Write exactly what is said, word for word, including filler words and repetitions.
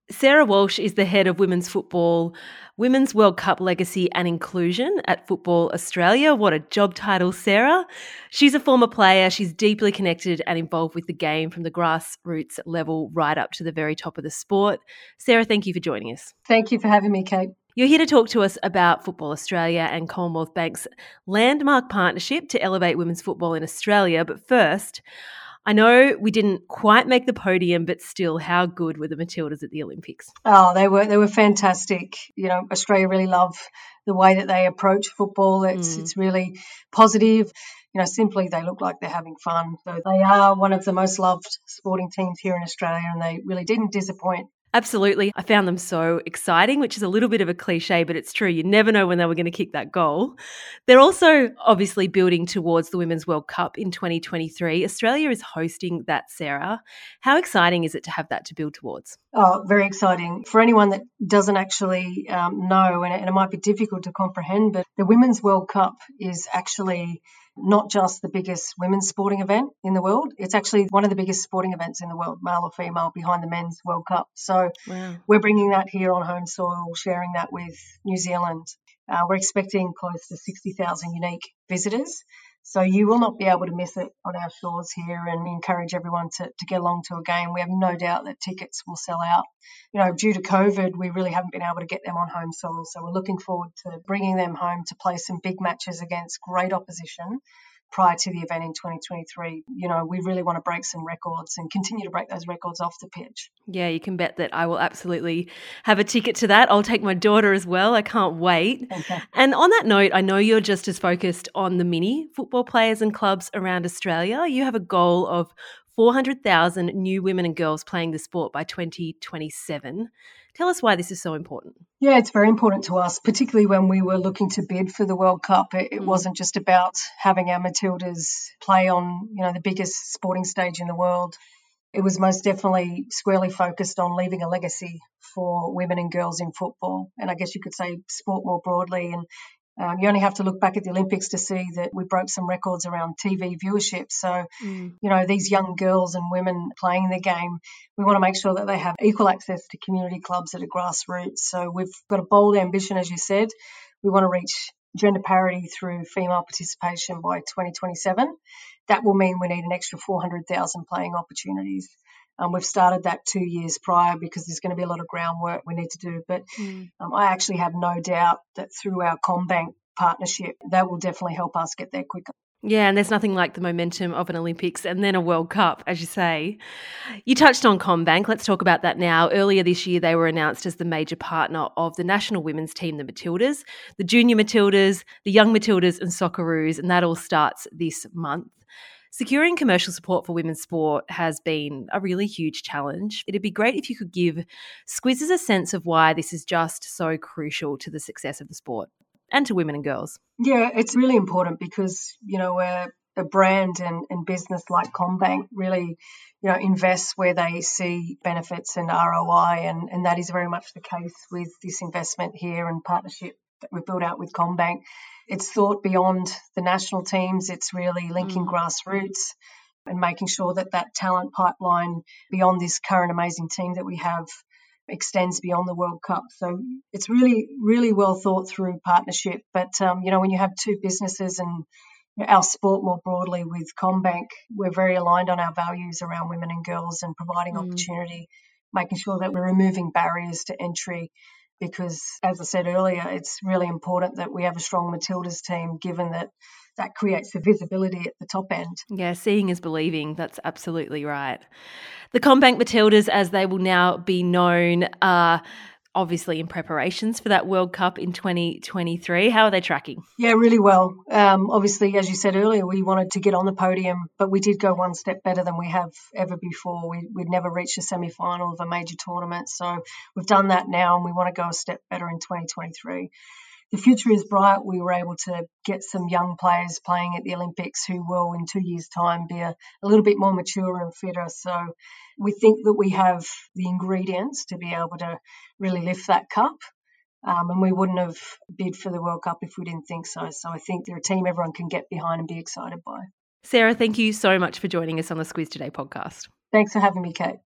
Sarah Walsh is the head of women's football, Women's World Cup Legacy and Inclusion at Football Australia. What a job title, Sarah. She's a former player. She's deeply connected and involved with the game from the grassroots level right up to the very top of the sport. Sarah, thank you for joining us. Thank you for having me, Kate. You're here to talk to us about Football Australia and Commonwealth Bank's landmark partnership to elevate women's football in Australia. But first, I know we didn't quite make the podium, but still, how good were the Matildas at the Olympics? Oh, they were they were fantastic. You know, Australia really love the way that they approach football. It's mm. it's really positive. You know, simply they look like they're having fun. So they are one of the most loved sporting teams here in Australia, and they really didn't disappoint. Absolutely. I found them so exciting, which is a little bit of a cliche, but it's true. You never know when they were going to kick that goal. They're also obviously building towards the Women's World Cup in twenty twenty-three. Australia is hosting that, Sarah. How exciting is it to have that to build towards? Oh, very exciting. For anyone that doesn't actually um, know, and it, and it might be difficult to comprehend, but the Women's World Cup is actually not just the biggest women's sporting event in the world. It's actually one of the biggest sporting events in the world, male or female, behind the Men's World Cup. So wow. We're bringing that here on home soil, sharing that with New Zealand. Uh, we're expecting close to sixty thousand unique visitors. So you will not be able to miss it on our shores here, and encourage everyone to, to get along to a game. We have no doubt that tickets will sell out. You know, due to COVID, we really haven't been able to get them on home soil. So we're looking forward to bringing them home to play some big matches against great opposition prior to the event in twenty twenty-three. You know, we really want to break some records and continue to break those records off the pitch. Yeah, you can bet that I will absolutely have a ticket to that. I'll take my daughter as well. I can't wait. Okay. And on that note, I know you're just as focused on the mini football players and clubs around Australia. You have a goal of four hundred thousand new women and girls playing the sport by twenty twenty-seven. Tell us why this is so important. Yeah, it's very important to us, particularly when we were looking to bid for the World Cup. It, it mm. wasn't just about having our Matildas play on, you know, the biggest sporting stage in the world. It was most definitely squarely focused on leaving a legacy for women and girls in football, and I guess you could say sport more broadly. And Um, you only have to look back at the Olympics to see that we broke some records around T V viewership. So, mm. you know, these young girls and women playing the game, we want to make sure that they have equal access to community clubs at a grassroots. So we've got a bold ambition, as you said. We want to reach gender parity through female participation by twenty twenty-seven. That will mean we need an extra four hundred thousand playing opportunities. Um, we've started that two years prior because there's going to be a lot of groundwork we need to do. But mm. um, I actually have no doubt that through our CommBank partnership, that will definitely help us get there quicker. Yeah, and there's nothing like the momentum of an Olympics and then a World Cup, as you say. You touched on CommBank. Let's talk about that now. Earlier this year, they were announced as the major partner of the national women's team, the Matildas, the junior Matildas, the young Matildas and Socceroos, and that all starts this month. Securing commercial support for women's sport has been a really huge challenge. It'd be great if you could give Squizzes a sense of why this is just so crucial to the success of the sport and to women and girls. Yeah, it's really important because, you know, a, a brand and, and business like CommBank really, you know, invests where they see benefits and R O I, and, and that is very much the case with this investment here and partnership that we've built out with CommBank. It's thought beyond the national teams. It's really linking mm. grassroots and making sure that that talent pipeline beyond this current amazing team that we have extends beyond the World Cup. So it's really, really well thought through partnership. But, um, you know, when you have two businesses and our sport more broadly with CommBank, we're very aligned on our values around women and girls and providing mm. opportunity, making sure that we're removing barriers to entry. Because, as I said earlier, it's really important that we have a strong Matildas team, given that that creates the visibility at the top end. Yeah, seeing is believing. That's absolutely right. The CommBank Matildas, as they will now be known, are obviously in preparations for that World Cup in twenty twenty-three. How are they tracking? Yeah, really well. Um, obviously, as you said earlier, we wanted to get on the podium, but we did go one step better than we have ever before. We, we'd never reached a semi-final of a major tournament, so we've done that now, and we want to go a step better in twenty twenty-three. The future is bright. We were able to get some young players playing at the Olympics who will, in two years' time, be a, a little bit more mature and fitter. So we think that we have the ingredients to be able to really lift that cup. Um, and we wouldn't have bid for the World Cup if we didn't think so. So I think they're a team everyone can get behind and be excited by. Sarah, thank you so much for joining us on the Squiz Today podcast. Thanks for having me, Kate.